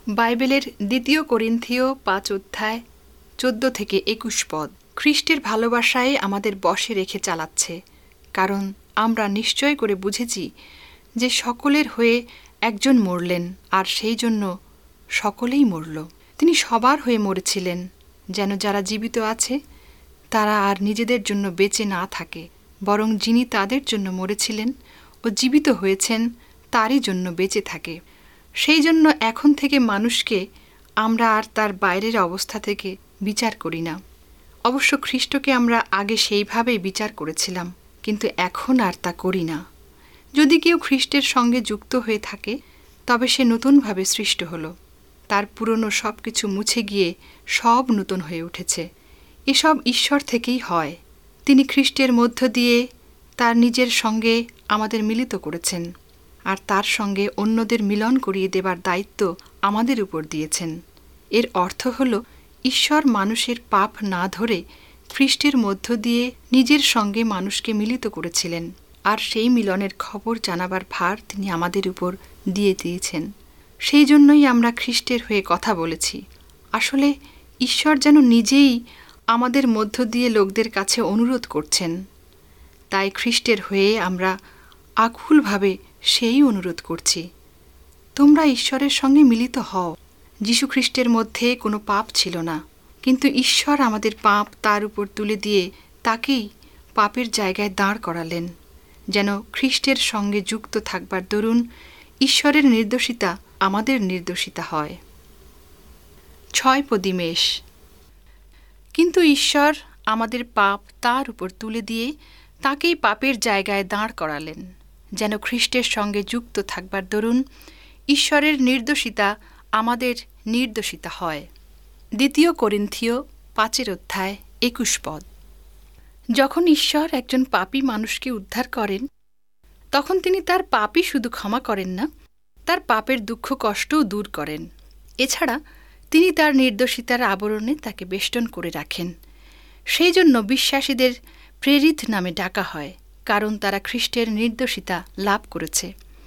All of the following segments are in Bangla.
বাইবেলের ২ করিন্থীয় ৫ অধ্যায় ১৪ থেকে ২১ পদ খ্রিস্টের ভালোবাসায় আমাদের বশে রেখে চালাচ্ছে, কারণ আমরা নিশ্চয় করে বুঝেছি যে সকলের হয়ে একজন মরলেন, আর সেই জন্য সকলেই মরল। তিনি সবার হয়ে মরেছিলেন, যেন যারা জীবিত আছে তারা আর নিজেদের জন্য বেঁচে না থাকে, বরং যিনি তাদের জন্য মরেছিলেন ও জীবিত হয়েছেন তারই জন্য বেঁচে থাকে। সেই জন্য এখন থেকে মানুষকে আমরা আর তার বাইরের অবস্থা থেকে বিচার করি না। অবশ্য খ্রিস্টকে আমরা আগে সেইভাবেই বিচার করেছিলাম, কিন্তু এখন আর তা করি না। যদি কেউ খ্রিস্টের সঙ্গে যুক্ত হয়ে থাকে, তবে সে নতুনভাবে সৃষ্ট হল। তার পুরনো সব কিছু মুছে গিয়ে সব নতুন হয়ে উঠেছে। এসব ঈশ্বর থেকেই হয়। তিনি খ্রিস্টের মধ্য দিয়ে তার নিজের সঙ্গে আমাদের মিলিত করেছেন, আর তার সঙ্গে অন্যদের মিলন করিয়ে দেবার দায়িত্ব আমাদের উপর দিয়েছেন। এর অর্থ হল, ঈশ্বর মানুষের পাপ না ধরে খ্রিস্টের মধ্য দিয়ে নিজের সঙ্গে মানুষকে মিলিত করেছিলেন, আর সেই মিলনের খবর জানাবার ভার তিনি আমাদের উপর দিয়ে দিয়েছেন। সেই জন্যই আমরা খ্রিস্টের হয়ে কথা বলেছি। আসলে ঈশ্বর যেন নিজেই আমাদের মধ্য দিয়ে লোকদের কাছে অনুরোধ করছেন। তাই খ্রিস্টের হয়ে আমরা আকুলভাবে সেই অনুরোধ করছি, তোমরা ঈশ্বরের সঙ্গে মিলিত হও। যীশুখ্রিস্টের মধ্যে কোনো পাপ ছিল না, কিন্তু ঈশ্বর আমাদের পাপ তার উপর তুলে দিয়ে তাকেই পাপের জায়গায় দাঁড় করালেন, যেন খ্রিস্টের সঙ্গে যুক্ত থাকবার দরুন ঈশ্বরের নির্দোষিতা আমাদের নির্দোষিতা হয়। ৬ পদী মেষ। কিন্তু ঈশ্বর আমাদের পাপ তার উপর তুলে দিয়ে তাকেই পাপের জায়গায় দাঁড় করালেন, যেন খ্রিস্টের সঙ্গে যুক্ত থাকবার দরুন ঈশ্বরের নির্দোষিতা আমাদের নির্দোষিতা হয়। ২ করিন্থীয় ৫ অধ্যায় ২১ পদ। যখন ঈশ্বর একজন পাপী মানুষকে উদ্ধার করেন, তখন তিনি তার পাপই শুধু ক্ষমা করেন না, তার পাপের দুঃখ কষ্টও দূর করেন। এছাড়া তিনি তার নির্দোষিতার আবরণে তাকে বেষ্টন করে রাখেন। সেই জন্য বিশ্বাসীদের প্রেরিত নামে ডাকা হয়, কারণ তারা খ্রিস্টের নির্দোষিতা লাভ করেছে।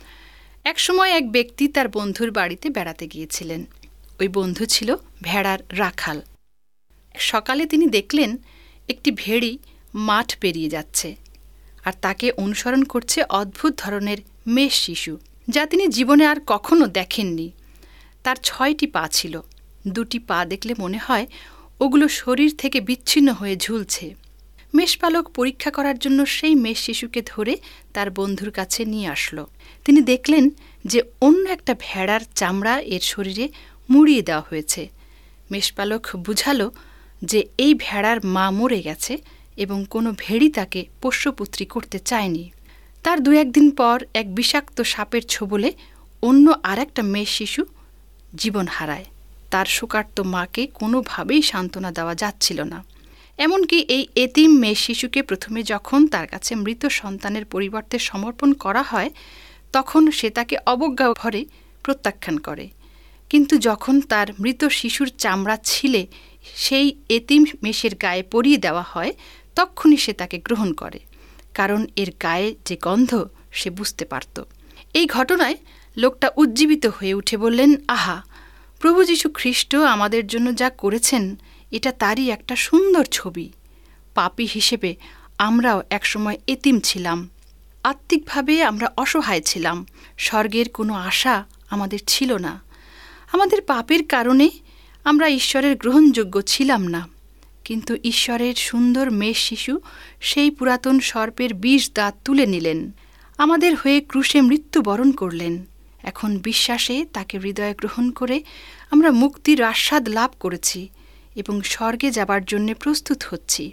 একসময় এক ব্যক্তি তার বন্ধুর বাড়িতে বেড়াতে গিয়েছিলেন। ওই বন্ধু ছিল ভেড়ার রাখাল। সকালে তিনি দেখলেন একটি ভেড়ি মাঠ পেরিয়ে যাচ্ছে, আর তাকে অনুসরণ করছে অদ্ভুত ধরনের মেষ শিশু, যা তিনি জীবনে আর কখনো দেখেননি। তার ৬টি পা ছিল। 2টি পা দেখলে মনে হয় ওগুলো শরীর থেকে বিচ্ছিন্ন হয়ে ঝুলছে। মেষপালক পরীক্ষা করার জন্য সেই মেষ শিশুকে ধরে তার বন্ধুর কাছে নিয়ে আসলো। তিনি দেখলেন যে অন্য একটা ভেড়ার চামড়া এর শরীরে মুড়িয়ে দেওয়া হয়েছে। মেষপালক বুঝালো যে এই ভেড়ার মা মরে গেছে এবং কোনো ভেড়ি তাকে পোষ্যপুত্রী করতে চায়নি। তার 2-1 দিন পর এক বিষাক্ত সাপের ছোবলে অন্য আর একটা মেষ শিশু জীবন হারায়। তার শোকার্ত মাকে কোনোভাবেই সান্ত্বনা দেওয়া যাচ্ছিল না। এমনকি এই এতিম মেষ শিশুকে প্রথমে যখন তার কাছে মৃত সন্তানের পরিবর্তে সমর্পণ করা হয়, তখন সে তাকে অবজ্ঞা ভরে প্রত্যাখ্যান করে। কিন্তু যখন তার মৃত শিশুর চামড়া ছিলে সেই এতিম মেষের গায়ে পরিয়ে দেওয়া হয়, তখনই সে তাকে গ্রহণ করে, কারণ এর গায়ে যে গন্ধ সে বুঝতে পারত। এই ঘটনায় লোকটা উজ্জীবিত হয়ে উঠে বললেন, আহা, প্রভু যীশু খ্রিস্ট আমাদের জন্য যা করেছেন এটা তারই একটা সুন্দর ছবি। পাপী হিসেবে আমরাও একসময় এতিম ছিলাম। আত্মিকভাবে আমরা অসহায় ছিলাম। স্বর্গের কোনো আশা আমাদের ছিল না। আমাদের পাপের কারণে আমরা ঈশ্বরের গ্রহণযোগ্য ছিলাম না। কিন্তু ঈশ্বরের সুন্দর মেষ শিশু সেই পুরাতন সর্পের বিষ দাঁত তুলে নিলেন, আমাদের হয়ে ক্রুশে মৃত্যুবরণ করলেন। এখন বিশ্বাসে তাকে হৃদয়ে গ্রহণ করে আমরা মুক্তির আস্বাদ লাভ করেছি এবং স্বর্গে যাবার জন্য প্রস্তুত হচ্ছি।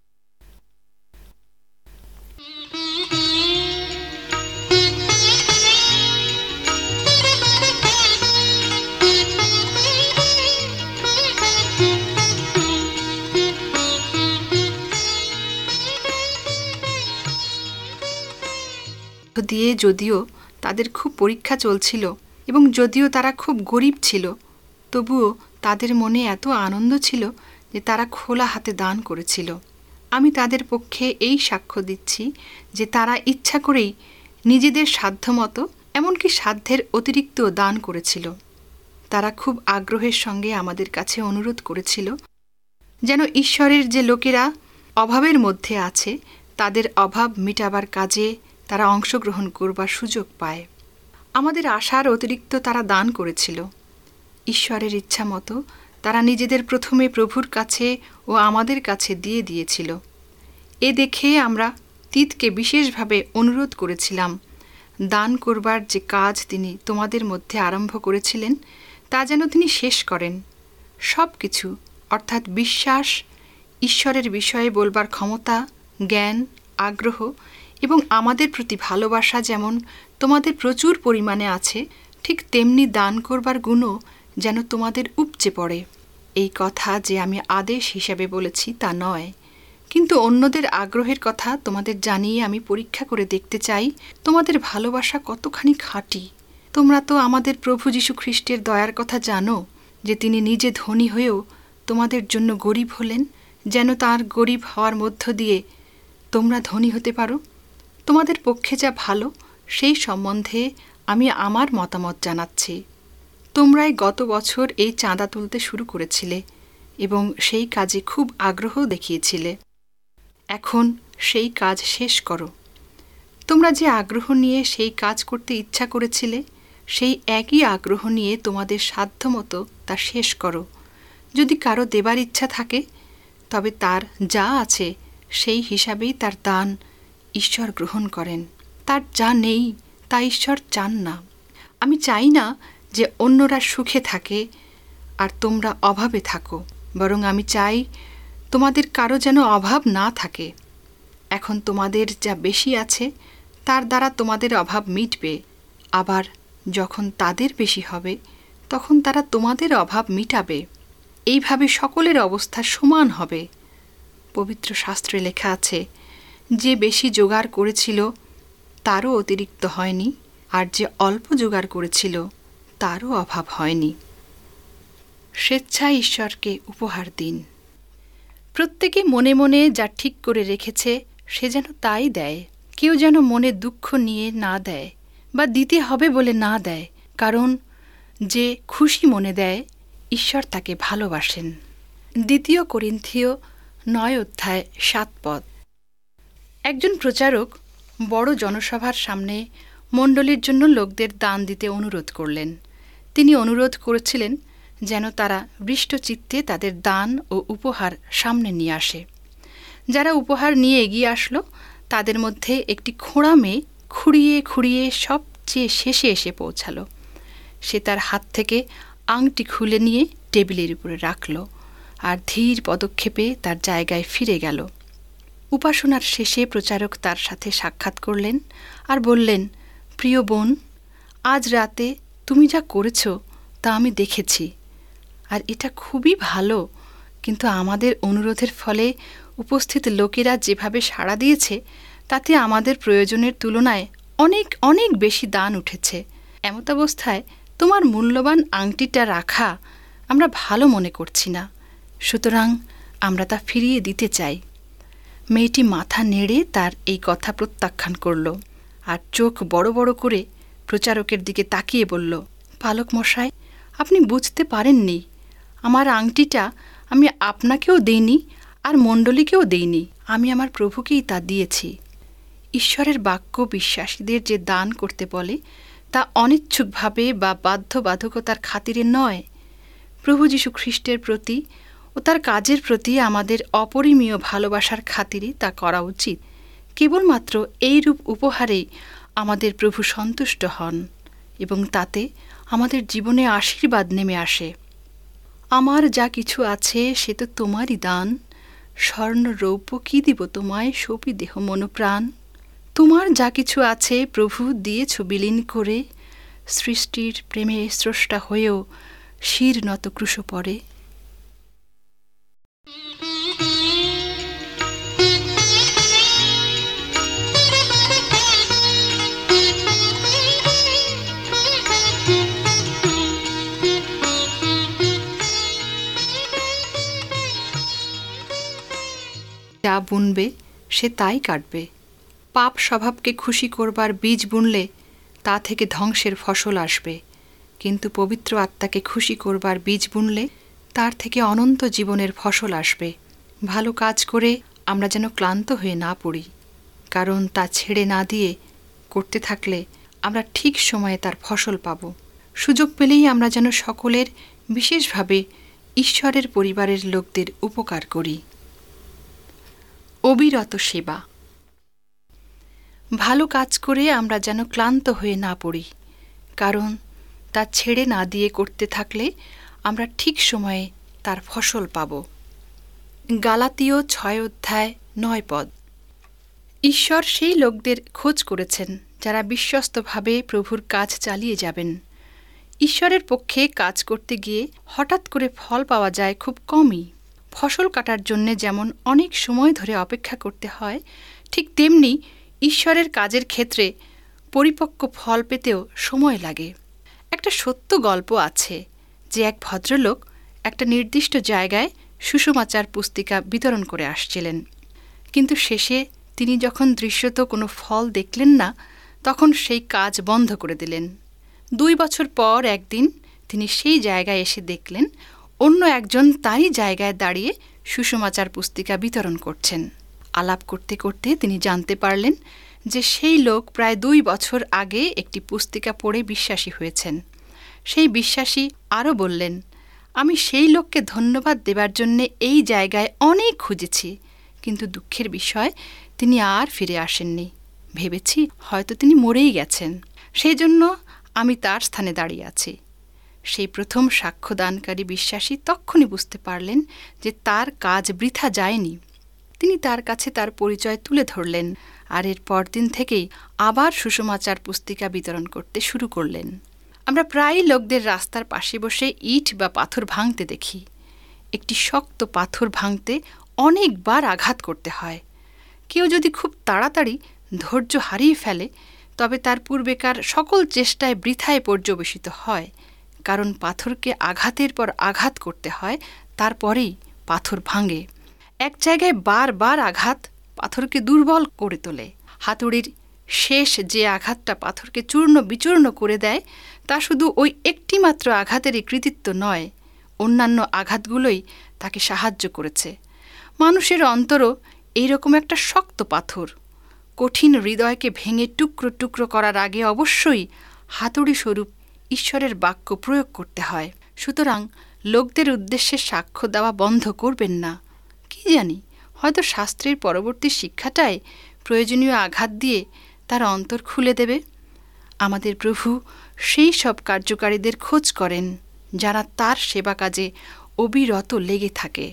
দিয়ে যদিও তাদের খুব পরীক্ষা চলছিল এবং যদিও তারা খুব গরিব ছিল, তবুও তাদের মনে এত আনন্দ ছিল যে তারা খোলা হাতে দান করেছিল। আমি তাদের পক্ষে এই সাক্ষ্য দিচ্ছি যে তারা ইচ্ছা করেই নিজেদের সাধ্যমতো, এমনকি সাধ্যের অতিরিক্ত দান করেছিল। তারা খুব আগ্রহের সঙ্গে আমাদের কাছে অনুরোধ করেছিল যেন ঈশ্বরের যে লোকেরা অভাবের মধ্যে আছে তাদের অভাব মিটাবার কাজে তারা অংশগ্রহণ করবার সুযোগ পায়। আমাদের আশার অতিরিক্ত তারা দান করেছিল। ঈশ্বরের ইচ্ছা মতো তারা নিজেদের প্রথমে প্রভুর কাছে ও আমাদের কাছে দিয়ে দিয়েছিল। এ দেখে আমরা তিতকে বিশেষভাবে অনুরোধ করেছিলাম দান করবার যে কাজ তিনি তোমাদের মধ্যে আরম্ভ করেছিলেন তা যেন তিনি শেষ করেন। সব কিছু অর্থাৎ বিশ্বাস, ঈশ্বরের বিষয়ে বলবার ক্ষমতা, জ্ঞান, আগ্রহ এবং আমাদের প্রতি ভালোবাসা যেমন তোমাদের প্রচুর পরিমাণে আছে, ঠিক তেমনি দান করবার গুণও যেন তোমাদের উপচে পড়ে। এই কথা যে আমি আদেশ হিসাবে বলেছি তা নয়, কিন্তু অন্যদের আগ্রহের কথা তোমাদের জানিয়ে আমি পরীক্ষা করে দেখতে চাই তোমাদের ভালোবাসা কতখানি খাঁটি। তোমরা তো আমাদের প্রভু যীশু খ্রিস্টের দয়ার কথা জানো যে তিনি নিজে ধনী হয়েও তোমাদের জন্য গরিব হলেন, যেন তার গরিব হওয়ার মধ্য দিয়ে তোমরা ধনী হতে পারো। তোমাদের পক্ষে যা ভালো সেই সম্বন্ধে আমি আমার মতামত জানাচ্ছি। তোমরাই গত বছর এই চাঁদা তুলতে শুরু করেছিলে এবং সেই কাজে খুব আগ্রহ দেখিয়েছিলে। এখন সেই কাজ শেষ করো। তোমরা যে আগ্রহ নিয়ে সেই কাজ করতে ইচ্ছা করেছিলে সেই একই আগ্রহ নিয়ে তোমাদের সাধ্যমতো তা শেষ করো। যদি কারো দেবার ইচ্ছা থাকে তবে তার যা আছে সেই হিসাবেই তার দান ঈশ্বর গ্রহণ করেন। তার যা নেই তা ঈশ্বর চান না। আমি চাই না যে অন্যরা সুখে থাকে আর তোমরা অভাবে থাকো, বরং আমি চাই তোমাদের কারো যেন অভাব না থাকে। এখন তোমাদের যা বেশি আছে তার দ্বারা তোমাদের অভাব মিটবে, আবার যখন তাদের বেশি হবে তখন তারা তোমাদের অভাব মিটাবে। এইভাবে সকলের অবস্থা সমান হবে। পবিত্র শাস্ত্রে লেখা আছে, যে বেশি জোগাড় করেছিল তারও অতিরিক্ত হয়নি, আর যে অল্প জোগাড় করেছিল তারও অভাব হয়নি। স্বেচ্ছায় ঈশ্বরকে উপহার দিন। প্রত্যেকে মনে মনে যা ঠিক করে রেখেছে সে যেন তাই দেয়। কেউ যেন মনে দুঃখ নিয়ে না দেয় বা দিতে হবে বলে না দেয়, কারণ যে খুশি মনে দেয় ঈশ্বর তাকে ভালোবাসেন। 2 করিন্থীয় 9:7 একজন প্রচারক বড় জনসভার সামনে মণ্ডলীর জন্য লোকদের দান দিতে অনুরোধ করলেন। তিনি অনুরোধ করেছিলেন যেন তারা বৃষ্টচিত্তে তাদের দান ও উপহার সামনে নিয়ে আসে। যারা উপহার নিয়ে এগিয়ে আসলো তাদের মধ্যে একটি খোঁড়া মেয়ে খুঁড়িয়ে খুঁড়িয়ে সবচেয়ে শেষে এসে পৌঁছালো। সে তার হাত থেকে আংটি খুলে নিয়ে টেবিলের উপরে রাখল আর ধীর পদক্ষেপে তার জায়গায় ফিরে গেল। উপাসনার শেষে প্রচারক তার সাথে সাক্ষাৎ করলেন আর বললেন, প্রিয় বোন, আজ রাতে তুমি যা করেছ তা আমি দেখেছি, আর এটা খুবই ভালো, কিন্তু আমাদের অনুরোধের ফলে উপস্থিত লোকেরা যেভাবে সাড়া দিয়েছে তাতে আমাদের প্রয়োজনের তুলনায় অনেক অনেক বেশি দান উঠেছে। এমতাবস্থায় তোমার মূল্যবান আংটিটা রাখা আমরা ভালো মনে করছি না, সুতরাং আমরা তা ফিরিয়ে দিতে চাই। মেয়েটি মাথা নেড়ে তার এই কথা প্রত্যাখ্যান করল আর চোখ বড় বড় করে প্রচারকের দিকে তাকিয়ে বলল, পালক মশাই, আপনি বুঝতে পারেননি, আমার আংটিটা আমি আপনাকেও দেইনি আর মণ্ডলীকেও দেইনি, আমি আমার প্রভুকেই তা দিয়েছি। ঈশ্বরের বাক্য বিশ্বাসীদের যে দান করতে বলে তা অনিচ্ছুকভাবে বা বাধ্যবাধকতার খাতিরে নয়। প্রভু যীশু খ্রিস্টের প্রতি ও তার কাজের প্রতি আমাদের অপরিমেয় ভালোবাসার খাতিরে তা করা উচিত। কেবলমাত্র এইরূপ উপহারেই আমাদের প্রভু সন্তুষ্ট হন এবং তাতে আমাদের জীবনে আশীর্বাদ নেমে আসে। আমার যা কিছু আছে সে তো তোমারই দান, স্বর্ণ রৌপ্য কি দিব তোমায়, সপি দেহ মনোপ্রাণ। তোমার যা কিছু আছে প্রভু দিয়েছ বিলীন করে, সৃষ্টির প্রেমে স্রষ্টা হয়েও শির নত ক্রুশ পরে। যা বুনবে সে তাই কাটবে। পাপ স্বভাবকে খুশি করবার বীজ বুনলে তা থেকে ধ্বংসের ফসল আসবে, কিন্তু পবিত্র আত্মাকে খুশি করবার বীজ বুনলে তার থেকে অনন্ত জীবনের ফসল আসবে। ভালো কাজ করে আমরা যেন ক্লান্ত হয়ে না পড়ি, কারণ তা ছেড়ে না দিয়ে করতে থাকলে আমরা ঠিক সময়ে তার ফসল পাব। সুযোগ পেলেই আমরা যেন সকলের, বিশেষভাবে ঈশ্বরের পরিবারের লোকদের উপকার করি। অবিরত সেবা। ভালো কাজ করে আমরা যেন ক্লান্ত হয়ে না পড়ি, কারণ তা ছেড়ে না দিয়ে করতে থাকলে আমরা ঠিক সময়ে তার ফসল পাব। গালাতীয় 6:9 ঈশ্বর সেই লোকদের খোঁজ করেছেন যারা বিশ্বস্তভাবে প্রভুর কাজ চালিয়ে যাবেন। ঈশ্বরের পক্ষে কাজ করতে গিয়ে হঠাৎ করে ফল পাওয়া যায় খুব কমই। ফসল কাটার জন্য যেমন অনেক সময় ধরে অপেক্ষা করতে হয়, ঠিক তেমনি ঈশ্বরের কাজের ক্ষেত্রে পরিপক্ক ফল পেতেও সময় লাগে। একটা সত্য গল্প আছে যে এক ভদ্রলোক একটা নির্দিষ্ট জায়গায় সুসমাচার পুস্তিকা বিতরণ করে আসছিলেন, কিন্তু শেষে তিনি যখন দৃশ্যত কোনো ফল দেখলেন না, তখন সেই কাজ বন্ধ করে দিলেন। 2 বছর পর একদিন তিনি সেই জায়গায় এসে দেখলেন অন্য একজন তারই জায়গায় দাঁড়িয়ে সুসমাচার পুস্তিকা বিতরণ করছেন। আলাপ করতে করতে তিনি জানতে পারলেন যে সেই লোক প্রায় 2 বছর আগে একটি পুস্তিকা পড়ে বিশ্বাসী হয়েছেন। সেই বিশ্বাসী আরও বললেন, আমি সেই লোককে ধন্যবাদ দেবার জন্যে এই জায়গায় অনেক খুঁজেছি, কিন্তু দুঃখের বিষয় তিনি আর ফিরে আসেননি। ভেবেছি হয়তো তিনি মরেই গেছেন, সেই জন্য আমি তার স্থানে দাঁড়িয়ে আছি। সেই প্রথম সাক্ষ্যদানকারী বিশ্বাসী তক্ষুনি বুঝতে পারলেন যে তার কাজ বৃথা যায়নি। তিনি তার কাছে তার পরিচয় তুলে ধরলেন, আর এর পরদিন থেকেই আবার সুসমাচার পুস্তিকা বিতরণ করতে শুরু করলেন। আমরা প্রায়ই লোকদের রাস্তার পাশে বসে ইট বা পাথর ভাঙতে দেখি। একটি শক্ত পাথর ভাঙতে অনেকবার আঘাত করতে হয়। কেউ যদি খুব তাড়াতাড়ি ধৈর্য হারিয়ে ফেলে, তবে তার পূর্বেকার সকল চেষ্টায় বৃথায় পর্যবেসিত হয়, কারণ পাথরকে আঘাতের পর আঘাত করতে হয়, তারপরেই পাথর ভাঙে। এক জায়গায় বারবার আঘাত পাথরকে দুর্বল করে তোলে। হাতুড়ির শেষ যে আঘাতটা পাথরকে চূর্ণ বিচূর্ণ করে দেয়, তা শুধু ওই একটিমাত্র আঘাতেরই কৃতিত্ব নয়, অন্যান্য আঘাতগুলোই তাকে সাহায্য করেছে। মানুষের অন্তরও এইরকম একটা শক্ত পাথর। কঠিন হৃদয়কে ভেঙে টুকরো টুকরো করার আগে অবশ্যই হাতুড়ি স্বরূপ ঈশ্বরের বাক্য প্রয়োগ করতে হয়। সুতরাং লোকদের উদ্দেশ্যে সাক্ষ্য দেওয়া বন্ধ করবেন না। কি জানি, হয়তো শাস্ত্রের পরবর্তী শিক্ষাটাই প্রয়োজনীয় আঘাত দিয়ে তার অন্তর খুলে দেবে। আমাদের প্রভু সেই সব কার্যকারীদের খোঁজ করেন যারা তার সেবা কাজে অবিরত লেগে থাকে।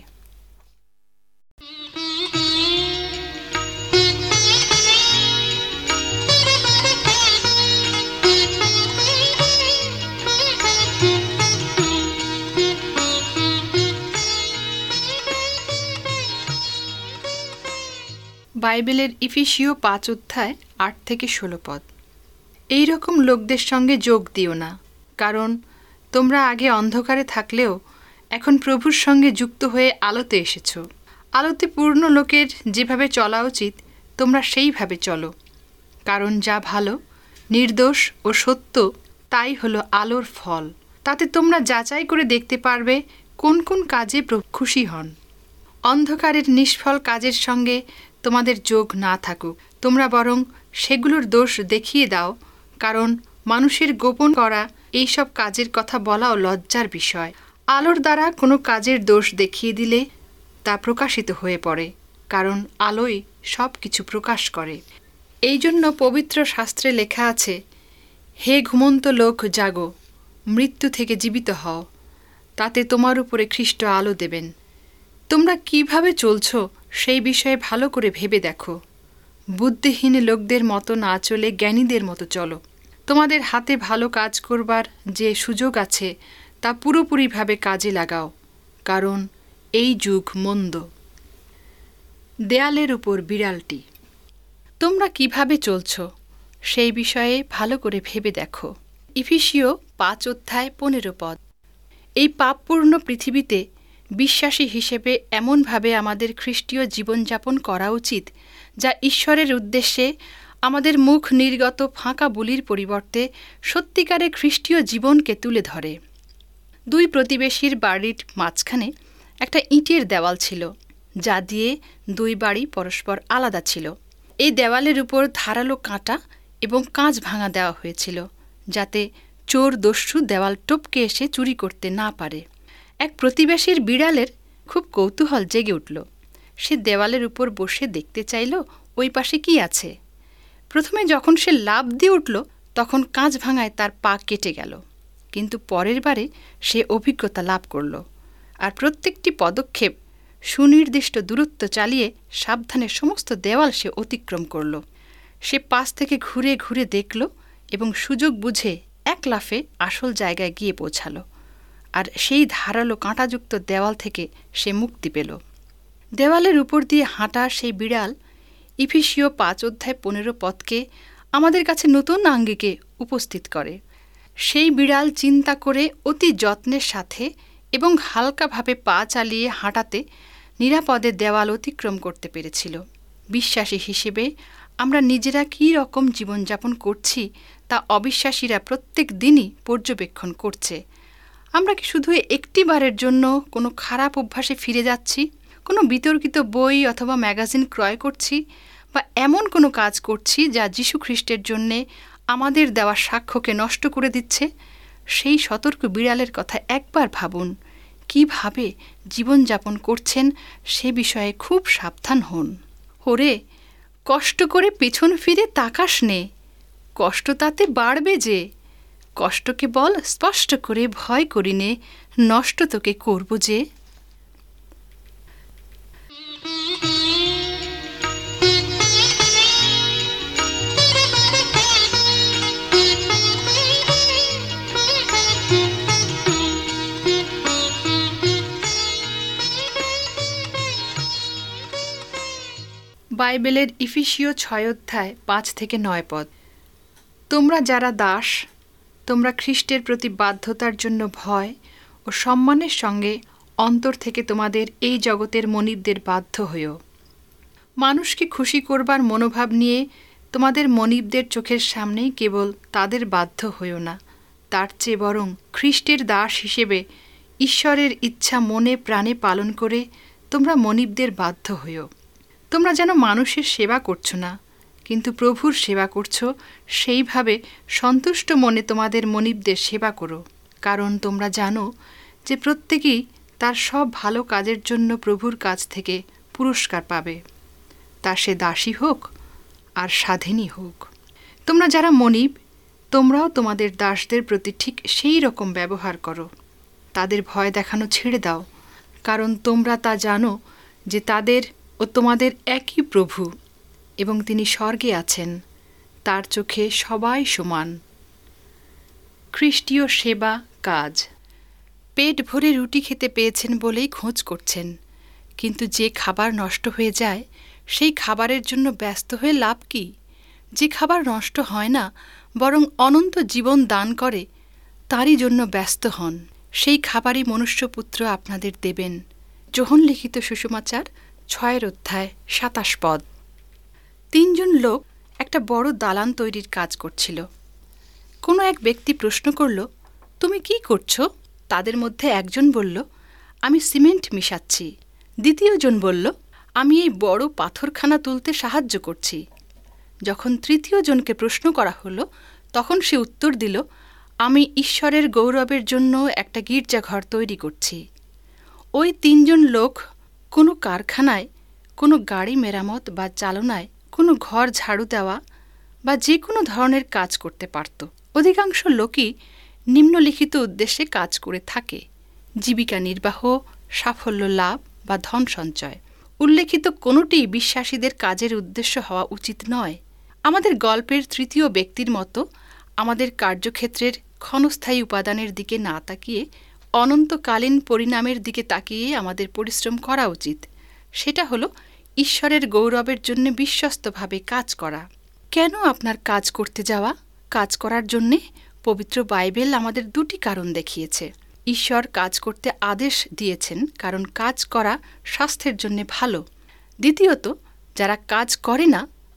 বাইবেলের ইফিসীয় 5:8-16 এই রকম লোকদের সঙ্গে যোগ দিও না, কারণ তোমরা আগে অন্ধকারে থাকলেও এখন প্রভুর সঙ্গে যুক্ত হয়ে আলোতে এসেছ। আলোতে পূর্ণ লোকের যেভাবে চলা উচিত তোমরা সেইভাবে চলো, কারণ যা ভালো, নির্দোষ ও সত্য তাই হলো আলোর ফল। তাতে তোমরা যাচাই করে দেখতে পারবে কোন কোন কাজে প্রভু খুশি হন। অন্ধকারের নিষ্ফল কাজের সঙ্গে তোমাদের যোগ না থাকুক, তোমরা বরং সেগুলোর দোষ দেখিয়ে দাও, কারণ মানুষের গোপন করা এইসব কাজের কথা বলাও লজ্জার বিষয়। আলোর দ্বারা কোনো কাজের দোষ দেখিয়ে দিলে তা প্রকাশিত হয়ে পড়ে, কারণ আলোই সব কিছু প্রকাশ করে। এই জন্য পবিত্র শাস্ত্রে লেখা আছে, হে ঘুমন্ত লোক জাগো, মৃত্যু থেকে জীবিত হও, তাতে তোমার উপরে খ্রিস্ট আলো দেবেন। তোমরা কিভাবে চলছ সেই বিষয়ে ভালো করে ভেবে দেখো। বুদ্ধিহীন লোকদের মতো না চলে জ্ঞানীদের মতো চলো। তোমাদের হাতে ভালো কাজ করবার যে সুযোগ আছে তা পুরোপুরিভাবে কাজে লাগাও, কারণ এই যুগ মন্দ। দেয়ালের উপর বিড়ালটি। তোমরা কিভাবে চলছ সেই বিষয়ে ভালো করে ভেবে দেখো। ইফিসীয় 5:15 এই পাপপূর্ণ পৃথিবীতে বিশ্বাসী হিসেবে এমনভাবে আমাদের খ্রিস্টীয় জীবনযাপন করা উচিত যা ঈশ্বরের উদ্দেশ্যে আমাদের মুখ নির্গত ফাঁকা বুলির পরিবর্তে সত্যিকারে খ্রিস্টীয় জীবনকে তুলে ধরে। দুই প্রতিবেশীর বাড়ির মাঝখানে একটা ইটের দেওয়াল ছিল, যা দিয়ে দুই বাড়ি পরস্পর আলাদা ছিল। এই দেওয়ালের উপর ধারালো কাঁটা এবং কাঁচ ভাঙা দেওয়া হয়েছিল, যাতে চোর দস্যু দেওয়াল টপকে এসে চুরি করতে না পারে। এক প্রতিবেশীর বিড়ালের খুব কৌতূহল জেগে উঠল। সে দেওয়ালের উপর বসে দেখতে চাইল ওই পাশে কি আছে। প্রথমে যখন সে লাফ দিয়ে উঠল, তখন কাঁচ ভাঙায় তার পা কেটে গেল। কিন্তু পরের বারে সে অভিজ্ঞতা লাভ করল, আর প্রত্যেকটি পদক্ষেপ সুনির্দিষ্ট দূরত্ব চালিয়ে সাবধানে সমস্ত দেওয়াল সে অতিক্রম করল। সে পাশ থেকে ঘুরে ঘুরে দেখল এবং সুযোগ বুঝে এক লাফে আসল জায়গায় গিয়ে পৌঁছাল, আর সেই ধারালো কাঁটাযুক্ত দেওয়াল থেকে সে মুক্তি পেল। দেওয়ালের উপর দিয়ে হাঁটা সেই বিড়াল ইফিসীয় 5:15 পদকে আমাদের কাছে নতুন আঙ্গিকে উপস্থিত করে। সেই বিড়াল চিন্তা করে অতি যত্নের সাথে এবং হালকাভাবে পা চালিয়ে হাঁটাতে নিরাপদে দেওয়াল অতিক্রম করতে পেরেছিল। বিশ্বাসী হিসেবে আমরা নিজেরা কী রকম জীবনযাপন করছি তা অবিশ্বাসীরা প্রত্যেক দিনই পর্যবেক্ষণ করছে। আমরা কি শুধু একটি বারের জন্য কোনো খারাপ অভ্যাসে ফিরে যাচ্ছি, কোনো বিতর্কিত বই অথবা ম্যাগাজিন ক্রয় করছি, বা এমন কোনো কাজ করছি যা যীশু খ্রিস্টের জন্যে আমাদের দেওয়া সাক্ষ্যকে নষ্ট করে দিচ্ছে? সেই সতর্ক বিড়ালের কথা একবার ভাবুন। কিভাবে জীবনযাপন করছেন সে বিষয়ে খুব সাবধান হন। ওরে, কষ্ট করে পেছন ফিরে তাকাস নে, কষ্ট তাতে বাড়বে যে। কষ্টকে বল স্পষ্ট করে, ভয় করি নে, নষ্ট তোকে করব যে। বাইবেলের ইফিসীয় 6:5-9 পদ। তোমরা যারা দাস, তোমরা খ্রিস্টের প্রতি বাধ্যতার জন্য ভয় ও সম্মানের সঙ্গে অন্তর থেকে তোমাদের এই জগতের মনিবদের বাধ্য হইও। মানুষকে খুশি করবার মনোভাব নিয়ে তোমাদের মনিবদের চোখের সামনেই কেবল তাদের বাধ্য হইও না, তার চেয়ে বরং খ্রিস্টের দাস হিসেবে ঈশ্বরের ইচ্ছা মনে প্রাণে পালন করে তোমরা মনিবদের বাধ্য হইও। তোমরা যেন মানুষের সেবা করছো না, কিন্তু প্রভুর সেবা করছো, সেইভাবে সন্তুষ্ট মনে তোমাদের মনিবদের সেবা করো। কারণ তোমরা জানো যে প্রত্যেকেই তার সব ভালো কাজের জন্য প্রভুর কাছ থেকে পুরস্কার পাবে, তা সে দাসী হোক আর স্বাধীনই হোক। তোমরা যারা মনিব, তোমরাও তোমাদের দাসদের প্রতি ঠিক সেই রকম ব্যবহার করো। তাদের ভয় দেখানো ছেড়ে দাও, কারণ তোমরা তা জানো যে তাদের ও তোমাদের একই প্রভু, এবং তিনি স্বর্গে আছেন। তার চোখে সবাই সমান। খ্রিস্টীয় সেবা কাজ। পেট ভরে রুটি খেতে পেয়েছেন বলেই খোঁজ করছেন, কিন্তু যে খাবার নষ্ট হয়ে যায় সেই খাবারের জন্য ব্যস্ত হয়ে লাভ কি? যে খাবার নষ্ট হয় না, বরং অনন্ত জীবন দান করে, তারই জন্য ব্যস্ত হন। সেই খাবারই মনুষ্যপুত্র আপনাদের দেবেন। যোহন লিখিত সুসমাচার 6:27 পদ। 3 জন লোক একটা বড় দালান তৈরির কাজ করছিল। কোনো এক ব্যক্তি প্রশ্ন করল, তুমি কি করছো? তাদের মধ্যে একজন বলল, আমি সিমেন্ট মিশাচ্ছি। দ্বিতীয় জন বলল, আমি এই বড় পাথরখানা তুলতে সাহায্য করছি। যখন তৃতীয় জনকে প্রশ্ন করা হলো, তখন সে উত্তর দিল, আমি ঈশ্বরের গৌরবের জন্য একটা গির্জাঘর তৈরি করছি। ওই 3 জন লোক কোনো কারখানায়, কোনো গাড়ি মেরামত বা চালনায়, কোনো ঘর ঝাড়ু দেওয়া বা যে কোনো ধরনের কাজ করতে পারত। অধিকাংশ লোকই নিম্নলিখিত উদ্দেশ্যে কাজ করে থাকে: জীবিকা নির্বাহ, সাফল্য লাভ বা ধন সঞ্চয়। উল্লেখিত কোনোটিই বিশ্বাসীদের কাজের উদ্দেশ্য হওয়া উচিত নয়। আমাদের গল্পের তৃতীয় ব্যক্তির মতো আমাদের কার্যক্ষেত্রের ক্ষণস্থায়ী উপাদানের দিকে না তাকিয়ে অনন্তকালীন পরিণামের দিকে তাকিয়ে আমাদের পরিশ্রম করা উচিত। সেটা হলো ঈশ্বরের গৌরবের জন্য বিশ্বস্তভাবে কাজ করা। কেন আপনার কাজ করতে যাওয়া? কাজ করার জন্যে পবিত্র বাইবেল আমাদের 2টি কারণ দেখিয়েছে। ঈশ্বর কাজ করতে আদেশ দিয়েছেন কারণ কাজ করা স্বাস্থ্যের জন্য ভালো। দ্বিতীয়ত, যারা কাজ করে না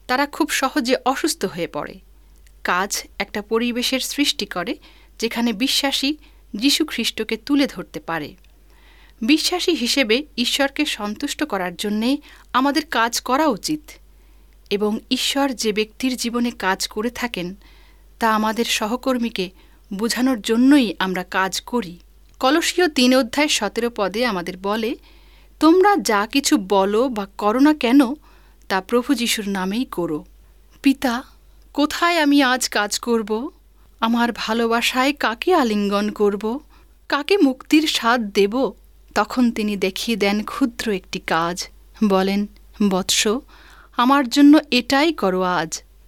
তারা খুব সহজে অসুস্থ হয়ে পড়ে। কাজ একটা পরিবেশের সৃষ্টি করে যেখানে বিশ্বাসী যীশু খ্রিস্টকে তুলে ধরতে পারে। বিশ্বাসী হিসেবে ঈশ্বরকে সন্তুষ্ট করার জন্যে আমাদের কাজ করা উচিত, এবং ঈশ্বর যে ব্যক্তির জীবনে কাজ করে থাকেন তা আমাদের সহকর্মীকে বোঝানোর জন্যই আমরা কাজ করি। কলসীয় 3:17 আমাদের বলে, তোমরা যা কিছু বলো বা করো না কেন তা প্রভু যীশুর নামেই করো। পিতা, কোথায় আমি আজ কাজ করব? আমার ভালোবাসায় কাকে আলিঙ্গন করব? কাকে মুক্তির স্বাদ দেব? তখন তিনি দেখিয়ে দেন ক্ষুদ্র একটি কাজ, বলেন, বৎস, আমার জন্য এটাই করো আজ।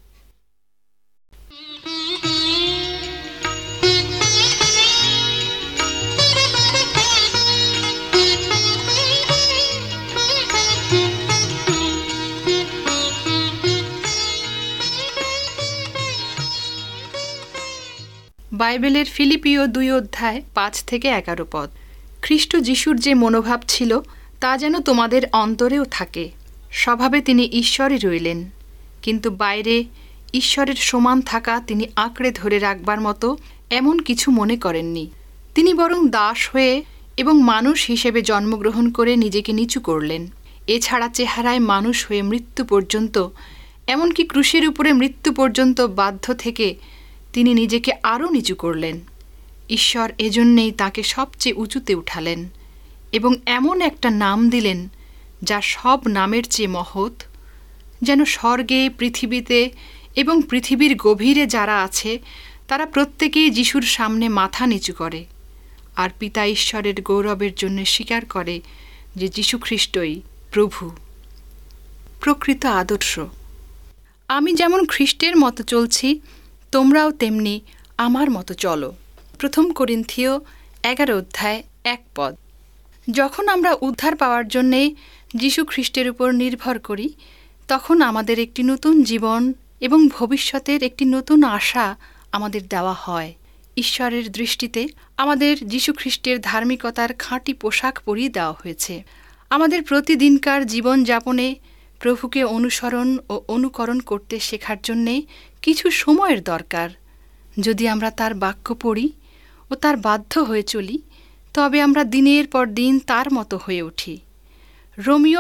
বাইবেলের ফিলিপিও 2:5-11 খ্রিস্ট যিশুর যে মনোভাব ছিল তা যেন তোমাদের অন্তরেও থাকে। স্বভাবে তিনি ঈশ্বরই রইলেন, কিন্তু বাইরে ঈশ্বরের সমান থাকা তিনি আঁকড়ে ধরে রাখবার মতো এমন কিছু মনে করেননি। তিনি বরং দাস হয়ে এবং মানুষ হিসেবে জন্মগ্রহণ করে নিজেকে নিচু করলেন। এছাড়া চেহারায় মানুষ হয়ে মৃত্যু পর্যন্ত, এমনকি ক্রুশের উপরে মৃত্যু পর্যন্ত বাধ্য থেকে তিনি নিজেকে আরও নিচু করলেন। ঈশ্বর এজন্যেই তাকে সবচেয়ে উঁচুতে উঠালেন এবং এমন একটা নাম দিলেন যা সব নামের চেয়ে মহৎ, যেন স্বর্গে, পৃথিবীতে এবং পৃথিবীর গভীরে যারা আছে তারা প্রত্যেকেই যিশুর সামনে মাথা নিচু করে আর পিতা ঈশ্বরের গৌরবের জন্য স্বীকার করে যে যীশু খ্রিস্টই প্রভু। প্রকৃত আদর্শ। আমি যেমন খ্রিস্টের মতো চলছি, তোমরাও তেমনি আমার মতো চলো। 1 করিন্থীয় 11:1 যখন আমরা উদ্ধার পাওয়ার জন্যে যীশু খ্রিস্টের উপর নির্ভর করি, তখন আমাদের একটি নতুন জীবন এবং ভবিষ্যতের একটি নতুন আশা আমাদের দেওয়া হয়। ঈশ্বরের দৃষ্টিতে আমাদের যীশু খ্রিস্টের ধার্মিকতার খাঁটি পোশাক পরিয়ে দেওয়া হয়েছে। আমাদের প্রতিদিনকার জীবনযাপনে প্রভুকে অনুসরণ ও অনুকরণ করতে শেখার জন্যে কিছু সময়ের দরকার। যদি আমরা তার বাক্য পড়ি ও তার বাধ্য হয়ে চলি, তবে আমরা দিনের পর দিন তার মতো হয়ে উঠি। রোমীয়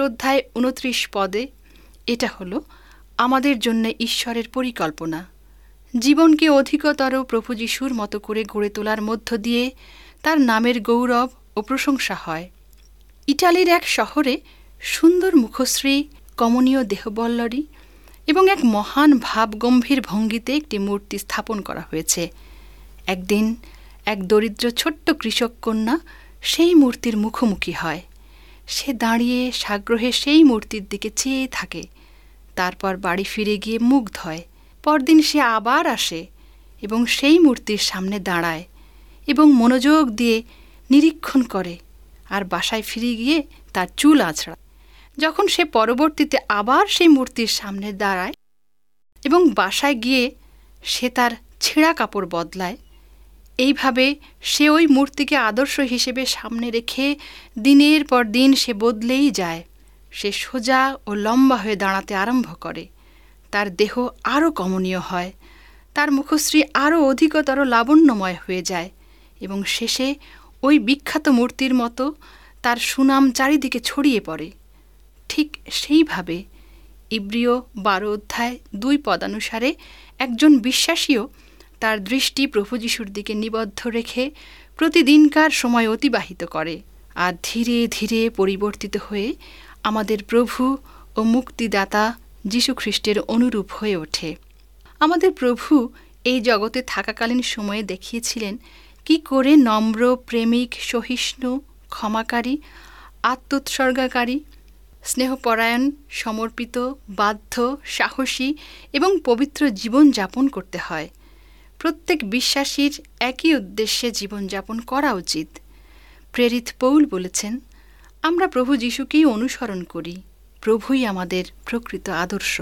8:29 এটা হলো আমাদের জন্য ঈশ্বরের পরিকল্পনা। জীবনকে অধিকতর প্রভু যীশুর মতো করে গড়ে তোলার মধ্য দিয়ে তার নামের গৌরব ও প্রশংসা হয়। ইটালির এক শহরে সুন্দর মুখশ্রী, কমনীয় দেহবল্লরী এবং এক মহান ভাবগম্ভীর ভঙ্গিতে একটি মূর্তি স্থাপন করা হয়েছে। একদিন এক দরিদ্র ছোট্ট কৃষক কন্যা সেই মূর্তির মুখোমুখি হয়। সে দাঁড়িয়ে সাগ্রহে সেই মূর্তির দিকে চেয়ে থাকে। তারপর বাড়ি ফিরে গিয়ে মুগ্ধ হয়। পরদিন সে আবার আসে এবং সেই মূর্তির সামনে দাঁড়ায় এবং মনোযোগ দিয়ে নিরীক্ষণ করে আর বাসায় ফিরে গিয়ে তার চুল আঁচড়ায়। যখন সে পরবর্তীতে আবার সেই মূর্তির সামনে দাঁড়ায় এবং বাসায় গিয়ে সে তার ছেঁড়া কাপড় বদলায়, এইভাবে সে ওই মূর্তিকে আদর্শ হিসেবে সামনে রেখে দিনের পর দিন সে বদলেই যায়। সে সোজা ও লম্বা হয়ে দাঁড়াতে আরম্ভ করে। তার দেহ আরও কমনীয় হয়, তার মুখশ্রী আরও অধিকতর লাবণ্যময় হয়ে যায় এবং শেষে ওই বিখ্যাত মূর্তির মতো তার সুনাম চারিদিকে ছড়িয়ে পড়ে। ঠিক সেইভাবে ইব্রিয় 12:2 একজন বিশ্বাসীও তার দৃষ্টি প্রভু যীশুর দিকে নিবদ্ধ রেখে প্রতিদিনকার সময় অতিবাহিত করে আর ধীরে ধীরে পরিবর্তিত হয়ে আমাদের প্রভু ও মুক্তিদাতা যীশু খ্রিস্টের অনুরূপ হয়ে ওঠে। আমাদের প্রভু এই জগতে থাকাকালীন সময়ে দেখিয়েছিলেন কি করে নম্র, প্রেমিক, সহিষ্ণু, ক্ষমাকারী, আত্মোৎসর্গাকারী, স্নেহপরায়ণ, সমর্পিত, বাধ্য, সাহসী এবং পবিত্র জীবন যাপন করতে হয়। প্রত্যেক বিশ্বাসীর একই উদ্দেশ্যে জীবনযাপন করা উচিত। প্রেরিত পৌল বলেছেন, আমরা প্রভু যীশুকেই অনুসরণ করি। প্রভুই আমাদের প্রকৃত আদর্শ।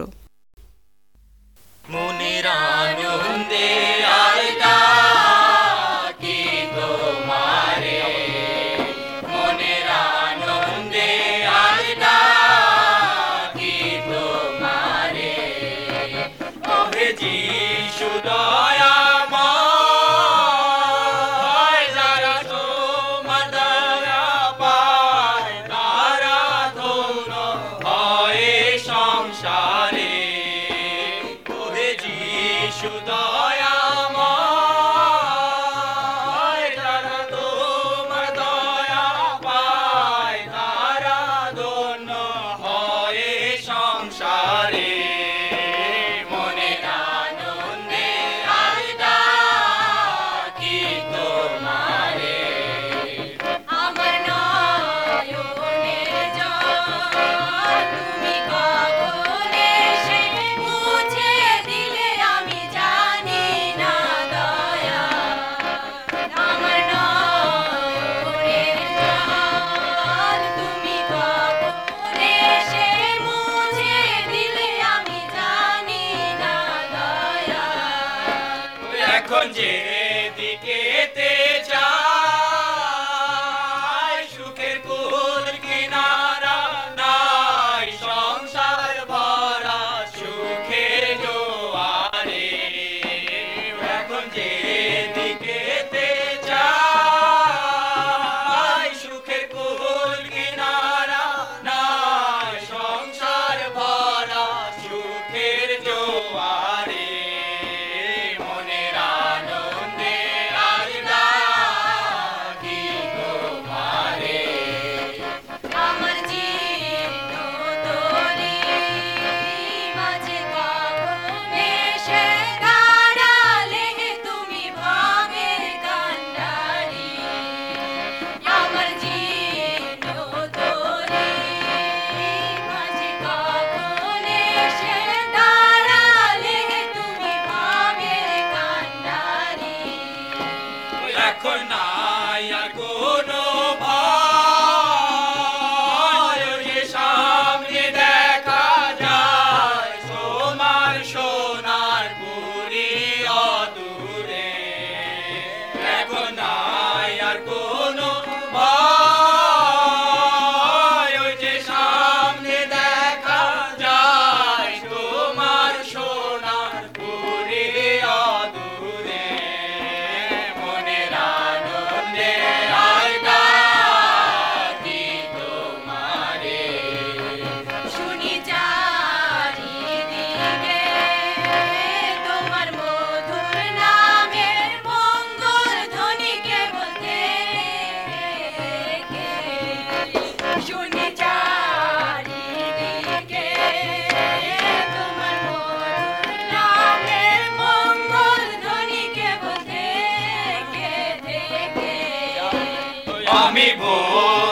মনের আনন্দে আর ডাকি তোমারে, মনের আনন্দে আর ডাকি তোমারে। যেদিকেতে যাই সুখের কুল কিনারা নাই সংসার ভরা সুখের জোয়ারে এখন যেদিকেতে যাই সুখের কুল কিনারা নাই সংসার ভরা সুখের জোয়ারে মনের আনন্দে আজ ডাকি তোমারে আমার জীর্ণ তরি মাঝে কখন এসে দাঁড়ালে তুমি ভাবের কান্ডারি আমার জীর্ণ তরি মাঝে কখন এসে দাঁড়ালে তুমি ভাবের কান্ডারি এখন নাই আর কোনো ভয় যে সামনে দেখা যায় তোমার সোনার পুরি অদূরে এখন নাই আর কোনো ভয় যে সামনে দেখা যায় তোমার সোনার পুরি অদূরে মনের আনন্দে আজ ডাকি তোমারে শুনি চারিদিকে তোমার মধুর নামের মঙ্গল ধ্বনি কেবল থেকে শুনি চারিদিকে তোমার মধুর নামের মঙ্গল ধ্বনি কেবল থেকে আমি